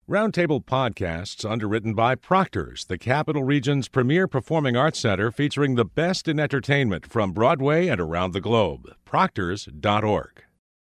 Roundtable Podcasts, underwritten by Proctor's, the Capital Region's premier performing arts center featuring the best in entertainment from Broadway and around the globe. Proctors.org.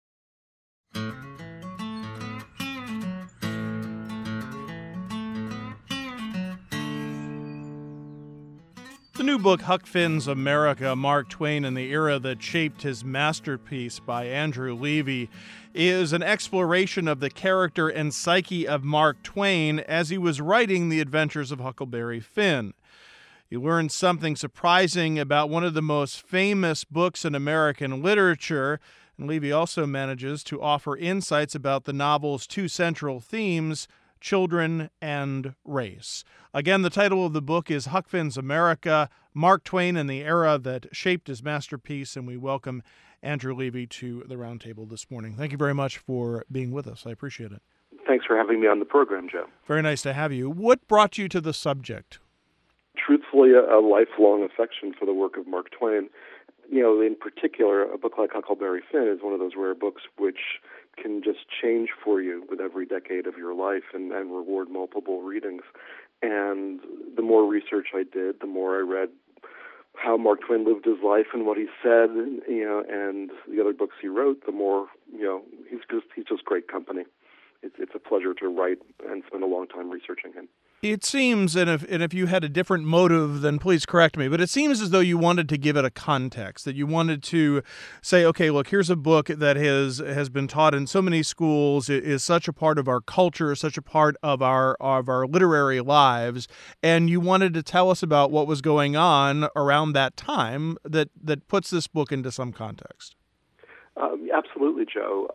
The new book, Huck Finn's America, Mark Twain and the Era That Shaped His Masterpiece by Andrew Levy, is an exploration of the character and psyche of Mark Twain as he was writing The Adventures of Huckleberry Finn. You learn something surprising about one of the most famous books in American literature, and Levy also manages to offer insights about the novel's two central themes, children and race. Again, the title of the book is Huck Finn's America, Mark Twain and the Era That Shaped His Masterpiece, and we welcome Andrew Levy to the Roundtable this morning. Thank you very much for being with us. I appreciate it. Thanks for having me on the program, Joe. Very nice to have you. What brought you to the subject? Truthfully, a lifelong affection for the work of Mark Twain. You know, in particular, a book like Huckleberry Finn is one of those rare books which can just change for you with every decade of your life and reward multiple readings. And the more research I did, the more I read how Mark Twain lived his life and what he said, and the other books he wrote, the more, he's just great company. It's a pleasure to write and spend a long time researching him. It seems, and if you had a different motive, then please correct me, but it seems as though you wanted to give it a context, that you wanted to say, okay, look, here's a book that has been taught in so many schools, is such a part of our culture, such a part of our literary lives, and you wanted to tell us about what was going on around that time that puts this book into some context. Absolutely, Joe.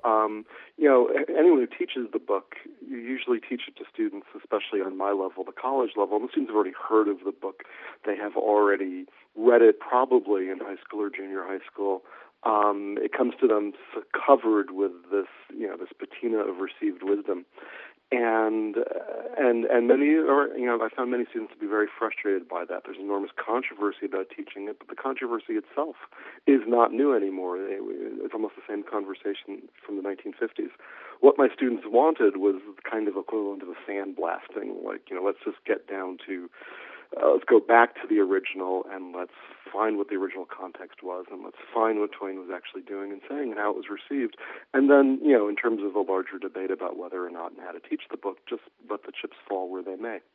Anyone who teaches the book, you usually teach it to students, especially on my level, the college level. And the students have already heard of the book. They have already read it probably in high school or junior high school. It comes to them covered with this patina of received wisdom. And many are, I found many students to be very frustrated by that. There's enormous controversy about teaching it, but the controversy itself is not new anymore. It's almost the same conversation from the 1950s. What my students wanted was kind of equivalent of a sandblasting, let's just get down to, let's go back to the original and let's find what the original context was and let's find what Twain was actually doing and saying and how it was received. And then, in terms of a larger debate about whether or not and how to teach the book, just let the chips fall where they may.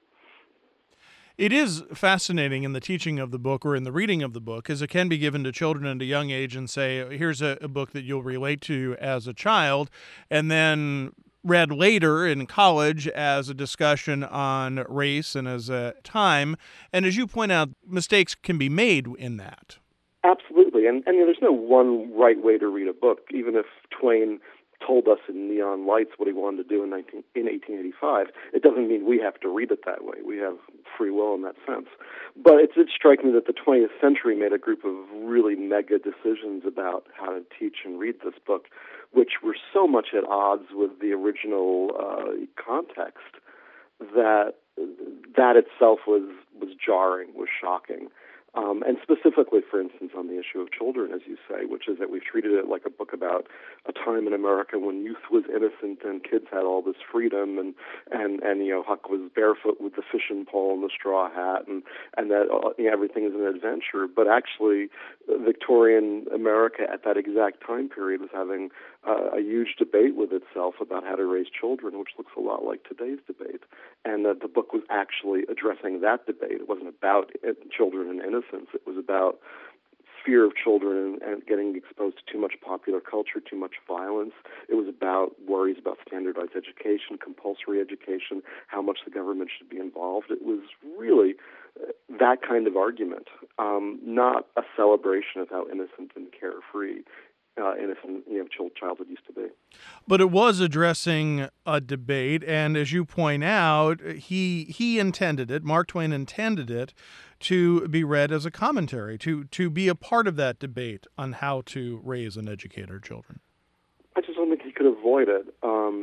It is fascinating in the teaching of the book or in the reading of the book, as it can be given to children at a young age and say, here's a book that you'll relate to as a child, and then read later in college as a discussion on race and as a time. And as you point out, mistakes can be made in that. Absolutely. And there's no one right way to read a book. Even if Twain told us in Neon Lights what he wanted to do in 1885, it doesn't mean we have to read it that way. We have free will in that sense. But it did strike me that the 20th century made a group of really mega decisions about how to teach and read this book, which were so much at odds with the original context that itself was jarring, was shocking. And specifically, for instance, on the issue of children, as you say, which is that we've treated it like a book about a time in America when youth was innocent and kids had all this freedom, and Huck was barefoot with the fishing pole and the straw hat, and that everything is an adventure. But actually, Victorian America at that exact time period was having a huge debate with itself about how to raise children, which looks a lot like today's debate, and that the book was actually addressing that debate. It wasn't about children and innocence. It was about fear of children and getting exposed to too much popular culture, too much violence. It was about worries about standardized education, compulsory education, how much the government should be involved. It was really that kind of argument, not a celebration of how innocent and carefree innocent childhood used to be. But it was addressing a debate, and as you point out, he intended it, Mark Twain intended it, to be read as a commentary, to be a part of that debate on how to raise and educate our children. I just don't think he could avoid it.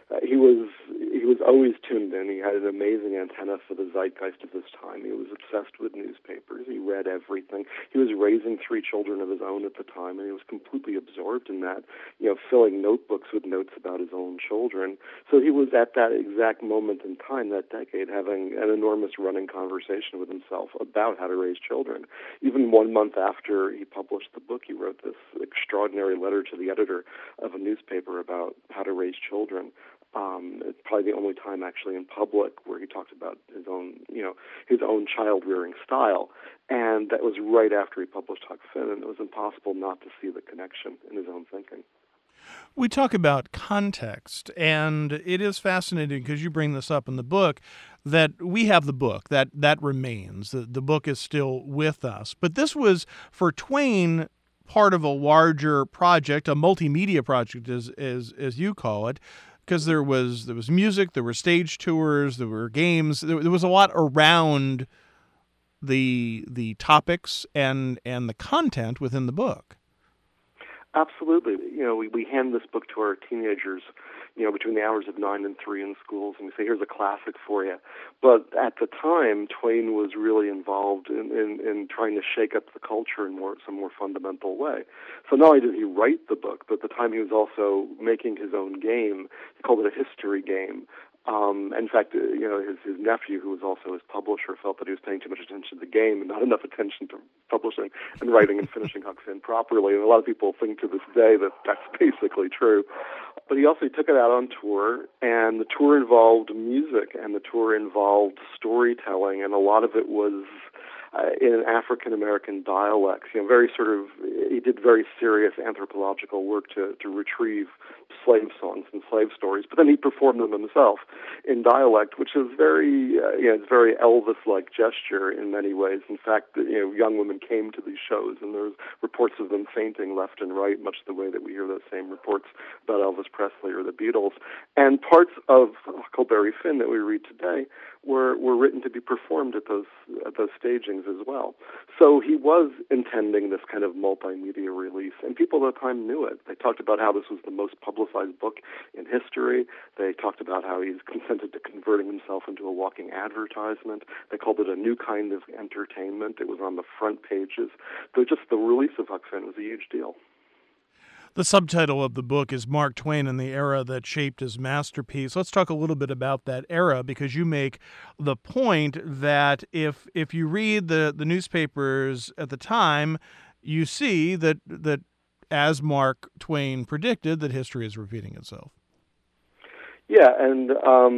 He was always tuned in. He had an amazing antenna for the zeitgeist of his time. He was obsessed with newspapers. He read everything. He was raising 3 children of his own at the time, and he was completely absorbed in that, filling notebooks with notes about his own children. So he was at that exact moment in time, that decade, having an enormous running conversation with himself about how to raise children. Even 1 month after he published the book, he wrote this extraordinary letter to the editor of a newspaper about how to raise children. It's probably the only time actually in public where he talked about his own child rearing style, and that was right after he published Huck Finn, and it was impossible not to see the connection in his own thinking. We talk about context, and it is fascinating because you bring this up in the book that we have the book that remains. The book is still with us, but this was for Twain part of a larger project, a multimedia project, as you call it. Because there was music, there were stage tours, there were games, there was a lot around the topics and the content within the book. Absolutely. We hand this book to our teenagers, between the hours of 9 and 3 in schools, and we say, here's a classic for you. But at the time, Twain was really involved in trying to shake up the culture in some more fundamental way. So not only did he write the book, but at the time he was also making his own game. He called it a history game. In fact, his nephew, who was also his publisher, felt that he was paying too much attention to the game and not enough attention to publishing and writing and finishing Huck Finn properly. And a lot of people think to this day that that's basically true. But he also took it out on tour, and the tour involved music, and the tour involved storytelling, and a lot of it was in African-American dialects. He did very serious anthropological work to retrieve slave songs and slave stories, but then he performed them himself in dialect, which is it's very Elvis-like gesture in many ways. In fact, young women came to these shows, and there's reports of them fainting left and right, much the way that we hear those same reports about Elvis Presley or the Beatles. And parts of Huckleberry Finn that we read today were written to be performed at those stagings as well. So he was intending this kind of multimedia release, and people at the time knew it. They talked about how this was the most publicized book in history. They talked about how he's consented to converting himself into a walking advertisement. They called it a new kind of entertainment. It was on the front pages. So just the release of Huck Finn was a huge deal. The subtitle of the book is Mark Twain and the Era That Shaped His Masterpiece. Let's talk a little bit about that era, because you make the point that if you read the newspapers at the time, you see that as Mark Twain predicted, that history is repeating itself. Yeah, and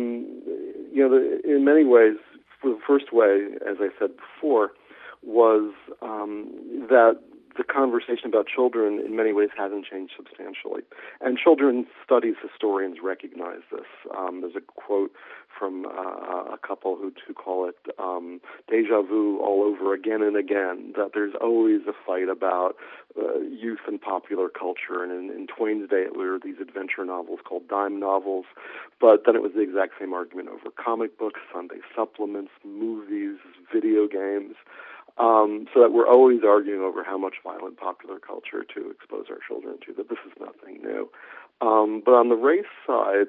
in many ways, the first way, as I said before, was that the conversation about children in many ways hasn't changed substantially. And children's studies historians recognize this. There's a quote from a couple who call it deja vu all over again and again, that there's always a fight about youth and popular culture. And in Twain's day, it were these adventure novels called dime novels, but then it was the exact same argument over comic books, Sunday supplements, movies, video games. So that we're always arguing over how much violent popular culture to expose our children to, that this is nothing new. But on the race side,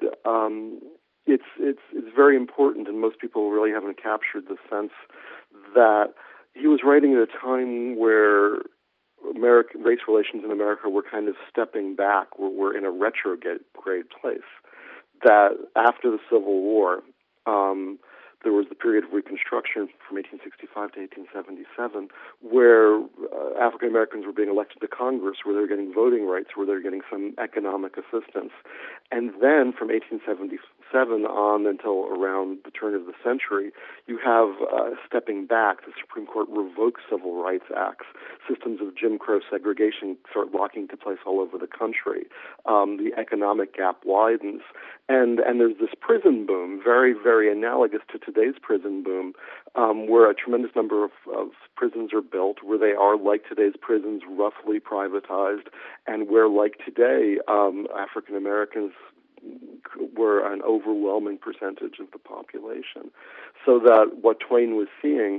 it's very important, and most people really haven't captured the sense that he was writing at a time where race relations in America were kind of stepping back, we're in a retrograde place. That after the Civil War, there was the period of Reconstruction from 1865 to 1877, where African Americans were being elected to Congress, where they were getting voting rights, where they were getting some economic assistance. And then from 1877 on until around the turn of the century, you have stepping back. The Supreme Court revokes civil rights acts. Systems of Jim Crow segregation start locking into place all over the country. The economic gap widens. And there's this prison boom, very, very analogous to today's prison boom, where a tremendous number of prisons are built, where they are, like today's prisons, roughly privatized, and where, like today, African Americans were an overwhelming percentage of the population. So that what Twain was seeing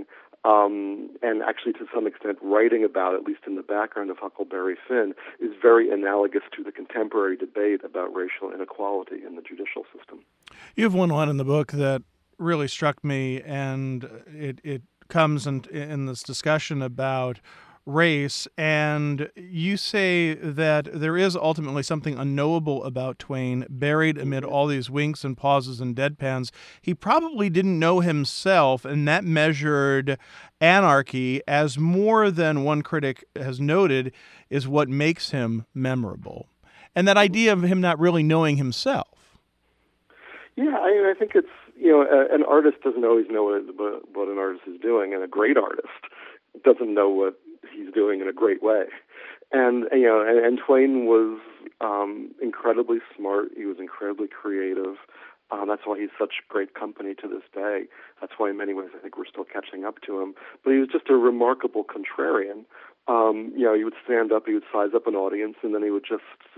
and actually to some extent writing about, at least in the background of Huckleberry Finn, is very analogous to the contemporary debate about racial inequality in the judicial system. You have one line in the book that really struck me, and it comes in this discussion about race, and you say that there is ultimately something unknowable about Twain, buried amid all these winks and pauses and deadpans. He probably didn't know himself, and that measured anarchy, as more than one critic has noted, is what makes him memorable. And that idea of him not really knowing himself. Yeah, I think it's, an artist doesn't always know what an artist is doing, and a great artist doesn't know what he's doing in a great way. And Twain was incredibly smart. He was incredibly creative. That's why he's such great company to this day. That's why in many ways I think we're still catching up to him. But he was just a remarkable contrarian. He would stand up, he would size up an audience, and then he would just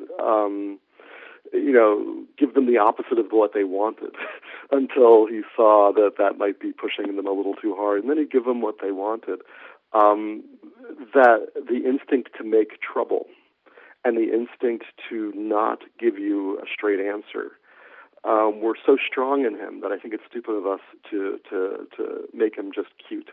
give them the opposite of what they wanted until he saw that might be pushing them a little too hard. And then he'd give them what they wanted. That the instinct to make trouble and the instinct to not give you a straight answer were so strong in him that I think it's stupid of us to make him just cute.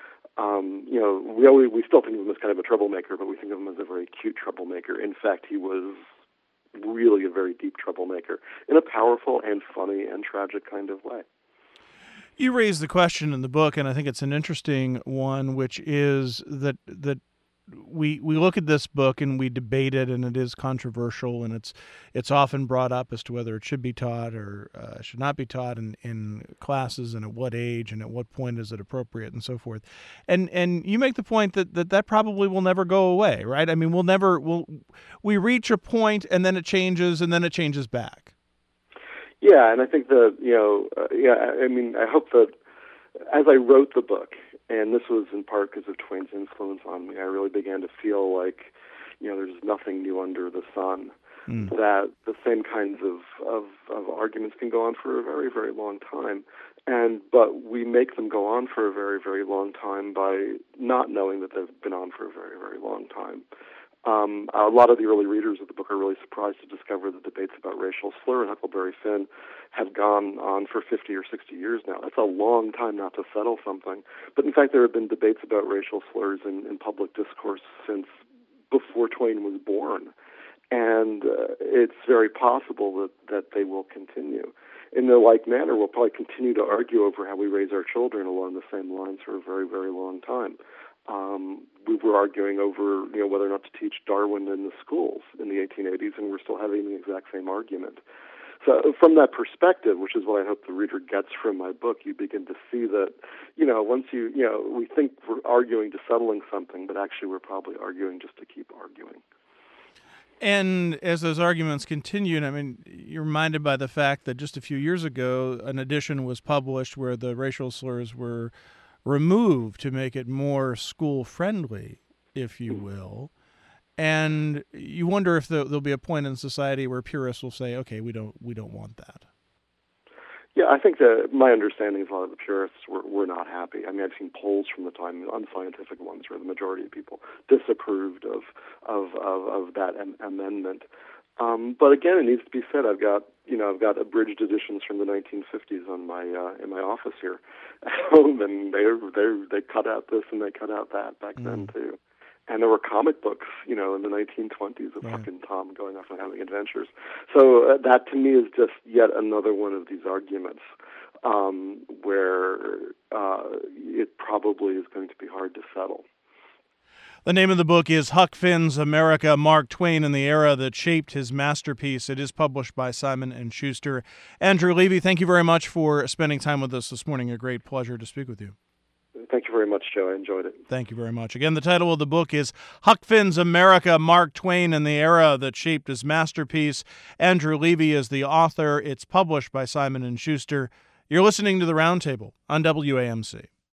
We still think of him as kind of a troublemaker, but we think of him as a very cute troublemaker. In fact, he was really a very deep troublemaker in a powerful and funny and tragic kind of way. You raise the question in the book, and I think it's an interesting one, which is that we look at this book and we debate it, and it is controversial, and it's often brought up as to whether it should be taught or should not be taught in classes, and at what age and at what point is it appropriate, and so forth. And you make the point that probably will never go away, right? I mean, we reach a point, and then it changes, and then it changes back. Yeah, and I think I hope that as I wrote the book, and this was in part because of Twain's influence on me, I really began to feel like, there's nothing new under the sun, that the same kinds of arguments can go on for a very, very long time. But we make them go on for a very, very long time by not knowing that they've been on for a very, very long time. A lot of the early readers of the book are really surprised to discover that debates about racial slur and Huckleberry Finn have gone on for 50 or 60 years now. That's a long time not to settle something. But in fact, there have been debates about racial slurs in public discourse since before Twain was born. And it's very possible that they will continue. In the like manner, we'll probably continue to argue over how we raise our children along the same lines for a very, very long time. We were arguing over, whether or not to teach Darwin in the schools in the 1880s, and we're still having the exact same argument. So from that perspective, which is what I hope the reader gets from my book, you begin to see that, once we think we're arguing to settling something, but actually we're probably arguing just to keep arguing. And as those arguments continued, I mean, you're reminded by the fact that just a few years ago, an edition was published where the racial slurs were removed to make it more school-friendly, if you will. And you wonder if there'll be a point in society where purists will say, okay, we don't want that. Yeah, I think that my understanding is a lot of the purists were not happy. I mean, I've seen polls from the time, unscientific ones, where the majority of people disapproved of that amendment. But again, it needs to be said. I've got abridged editions from the 1950s on my in my office here at home, and they cut out this and they cut out that back then too. And there were comic books, in the 1920s of fucking Tom going off and having adventures. So that to me is just yet another one of these arguments where it probably is going to be hard to settle. The name of the book is Huck Finn's America, Mark Twain and the Era That Shaped His Masterpiece. It is published by Simon & Schuster. Andrew Levy, thank you very much for spending time with us this morning. A great pleasure to speak with you. Thank you very much, Joe. I enjoyed it. Thank you very much. Again, the title of the book is Huck Finn's America, Mark Twain and the Era That Shaped His Masterpiece. Andrew Levy is the author. It's published by Simon & Schuster. You're listening to The Roundtable on WAMC.